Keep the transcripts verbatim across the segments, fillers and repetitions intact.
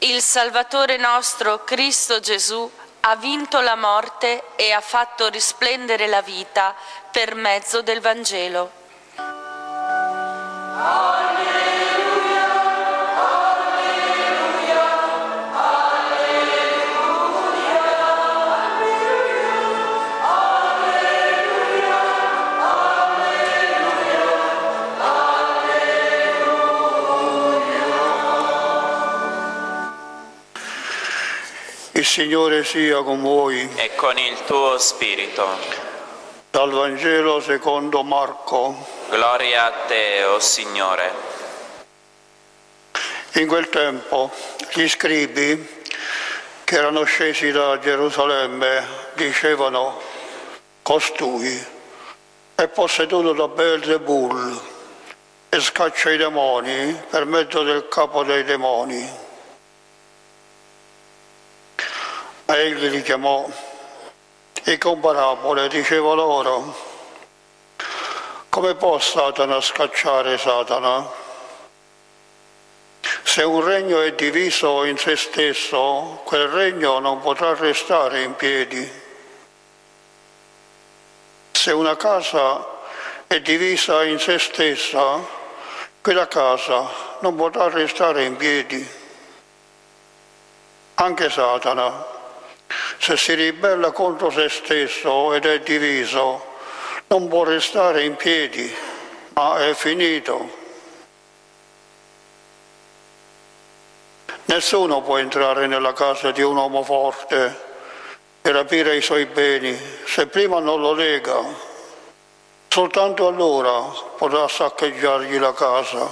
Il Salvatore nostro, Cristo Gesù, ha vinto la morte e ha fatto risplendere la vita per mezzo del Vangelo. Il Signore sia con voi. E con il tuo spirito. Dal Vangelo secondo Marco. Gloria a te, o Signore. In quel tempo gli scribi che erano scesi da Gerusalemme dicevano: costui è posseduto da Beelzebul e scaccia i demoni per mezzo del capo dei demoni. Ma egli li chiamò e con parabole diceva loro: come può Satana scacciare Satana? Se un regno è diviso in se stesso, quel regno non potrà restare in piedi. Se una casa è divisa in se stessa, quella casa non potrà restare in piedi. Anche Satana, se si ribella contro se stesso ed è diviso, non può restare in piedi, ma è finito. Nessuno può entrare nella casa di un uomo forte e rapire i suoi beni se prima non lo lega. Soltanto allora potrà saccheggiargli la casa.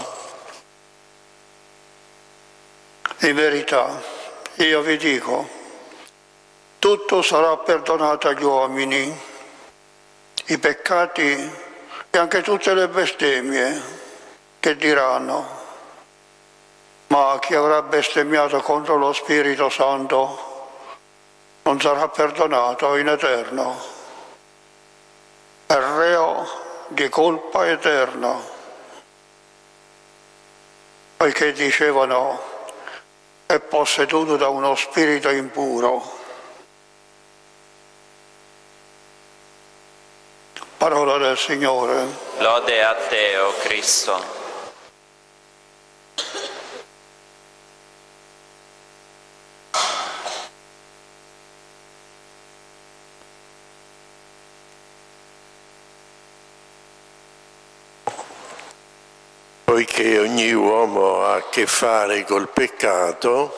In verità, io vi dico, tutto sarà perdonato agli uomini, i peccati e anche tutte le bestemmie che diranno. Ma chi avrà bestemmiato contro lo Spirito Santo non sarà perdonato in eterno. È reo di colpa eterna. Poiché dicevano: è posseduto da uno spirito impuro. Parola del Signore. Lode a te, o Cristo. Poiché ogni uomo ha a che fare col peccato,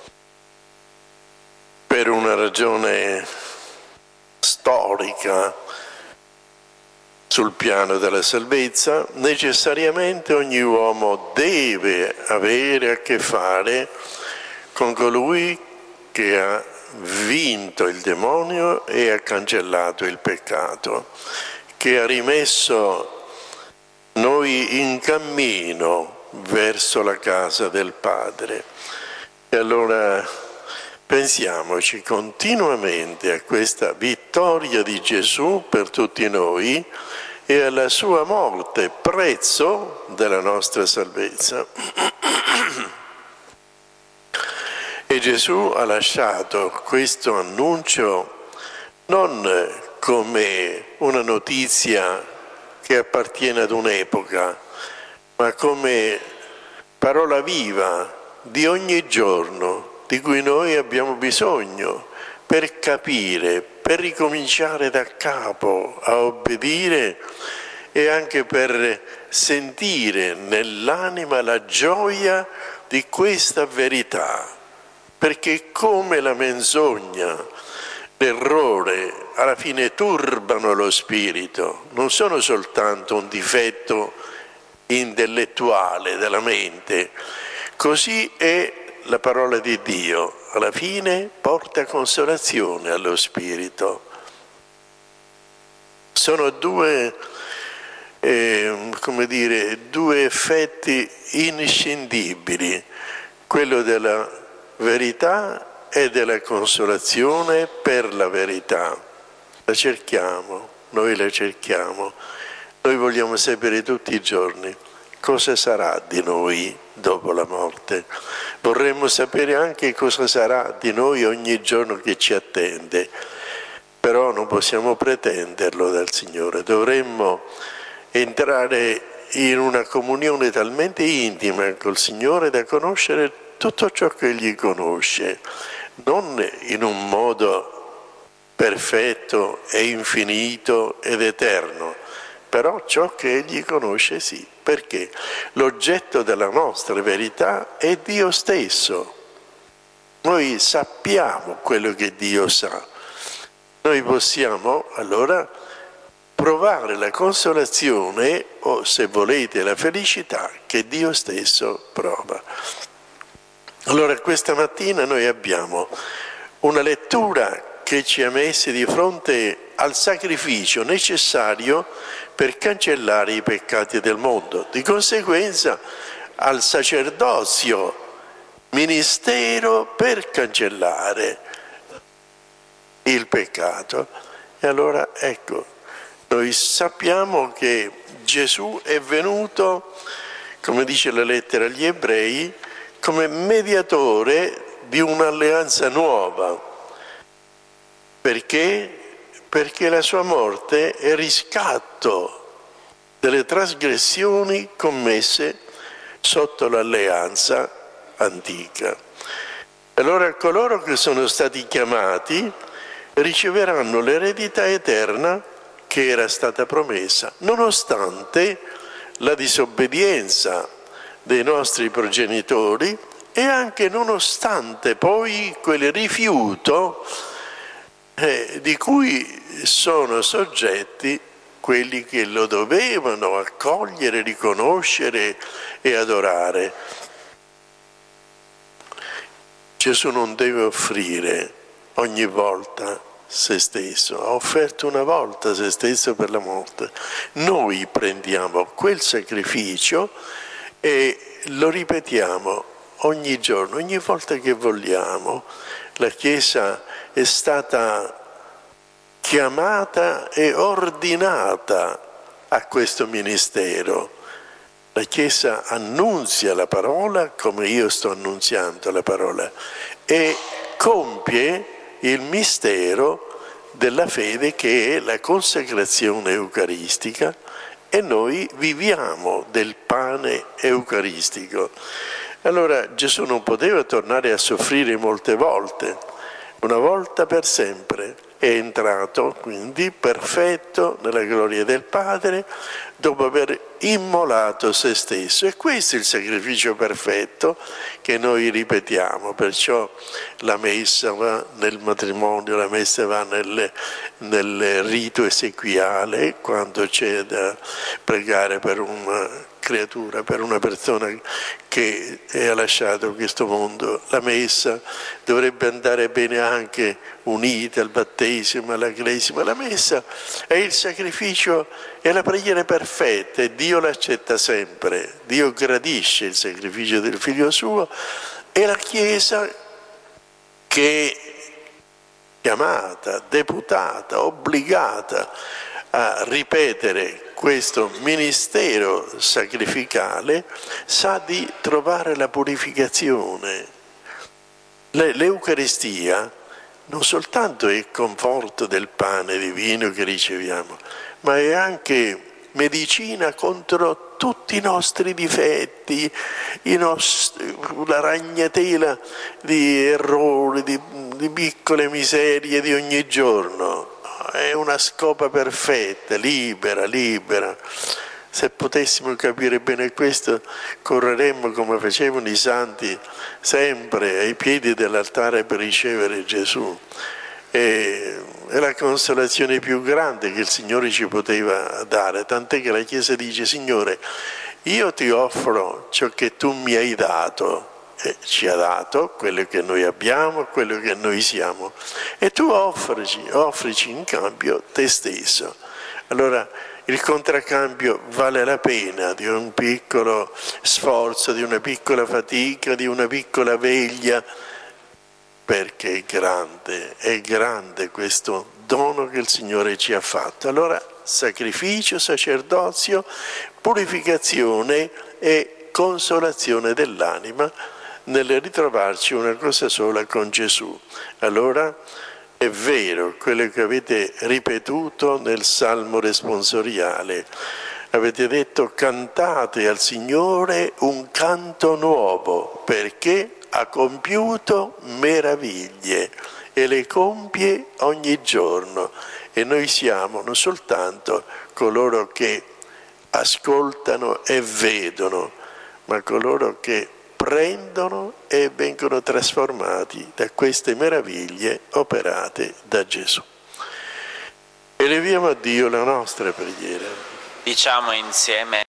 per una ragione storica, sul piano della salvezza, necessariamente ogni uomo deve avere a che fare con colui che ha vinto il demonio e ha cancellato il peccato, che ha rimesso noi in cammino verso la casa del Padre. E allora pensiamoci continuamente a questa vittoria di Gesù per tutti noi e alla sua morte, prezzo della nostra salvezza. E Gesù ha lasciato questo annuncio non come una notizia che appartiene ad un'epoca, ma come parola viva di ogni giorno, di cui noi abbiamo bisogno per capire, per ricominciare da capo a obbedire e anche per sentire nell'anima la gioia di questa verità, perché come la menzogna, l'errore alla fine turbano lo spirito, non sono soltanto un difetto intellettuale della mente, così è la parola di Dio, alla fine porta consolazione allo spirito. Sono due, eh, come dire, due effetti inscindibili, quello della verità e della consolazione per la verità. La cerchiamo, noi la cerchiamo, noi vogliamo sapere tutti i giorni cosa sarà di noi dopo la morte. Vorremmo sapere anche cosa sarà di noi ogni giorno che ci attende, però non possiamo pretenderlo dal Signore. Dovremmo entrare in una comunione talmente intima col Signore da conoscere tutto ciò che Egli conosce, non in un modo perfetto e infinito ed eterno, però ciò che Egli conosce sì, perché l'oggetto della nostra verità è Dio stesso. Noi sappiamo quello che Dio sa. Noi possiamo allora provare la consolazione o, se volete, la felicità che Dio stesso prova. Allora questa mattina noi abbiamo una lettura che ci ha messi di fronte al sacrificio necessario per cancellare i peccati del mondo, di conseguenza al sacerdozio, ministero per cancellare il peccato. E allora ecco, noi sappiamo che Gesù è venuto, come dice la lettera agli Ebrei, come mediatore di un'alleanza nuova. Perché? Perché la sua morte è riscatto delle trasgressioni commesse sotto l'alleanza antica. Allora coloro che sono stati chiamati riceveranno l'eredità eterna che era stata promessa, nonostante la disobbedienza dei nostri progenitori e anche nonostante poi quel rifiuto eh, di cui sono soggetti quelli che lo dovevano accogliere, riconoscere e adorare. Gesù non deve offrire ogni volta se stesso, ha offerto una volta se stesso per la morte. Noi prendiamo quel sacrificio e lo ripetiamo ogni giorno, ogni volta che vogliamo. La Chiesa è stata chiamata e ordinata a questo ministero. La Chiesa annunzia la parola come io sto annunziando la parola e compie il mistero della fede che è la consacrazione eucaristica, e noi viviamo del pane eucaristico. Allora Gesù non poteva tornare a soffrire molte volte, una volta per sempre. È entrato quindi perfetto nella gloria del Padre dopo aver immolato se stesso, e questo è il sacrificio perfetto che noi ripetiamo. Perciò la messa va nel matrimonio, la messa va nel, nel rito esequiale, quando c'è da pregare per una creatura, per una persona che ha lasciato questo mondo. La messa dovrebbe andare bene anche unita al battesimo, alla cresima. La messa è il sacrificio, è la preghiera perfetta, e Dio l'accetta sempre. Dio gradisce il sacrificio del Figlio suo, e la Chiesa, che è chiamata, deputata, obbligata a ripetere questo ministero sacrificale, sa di trovare la purificazione. L'Eucaristia non soltanto è il conforto del pane divino che riceviamo, ma è anche medicina contro tutti i nostri difetti, i nostri, la ragnatela di errori, di, di piccole miserie di ogni giorno. È una scopa perfetta, libera, libera. Se potessimo capire bene questo, correremmo come facevano i santi sempre ai piedi dell'altare per ricevere Gesù. E è la consolazione più grande che il Signore ci poteva dare, tant'è che la Chiesa dice: Signore, io ti offro ciò che tu mi hai dato. E ci ha dato quello che noi abbiamo, quello che noi siamo, e tu offrici, offrici in cambio te stesso. Allora il contraccambio vale la pena di un piccolo sforzo, di una piccola fatica, di una piccola veglia, perché è grande, è grande questo dono che il Signore ci ha fatto. Allora sacrificio, sacerdozio, purificazione e consolazione dell'anima nel ritrovarci una cosa sola con Gesù. Allora è vero quello che avete ripetuto nel Salmo responsoriale. Avete detto: cantate al Signore un canto nuovo, perché ha compiuto meraviglie e le compie ogni giorno. E noi siamo non soltanto coloro che ascoltano e vedono, ma coloro che prendono e vengono trasformati da queste meraviglie operate da Gesù. Eleviamo a Dio la nostra preghiera. Diciamo insieme: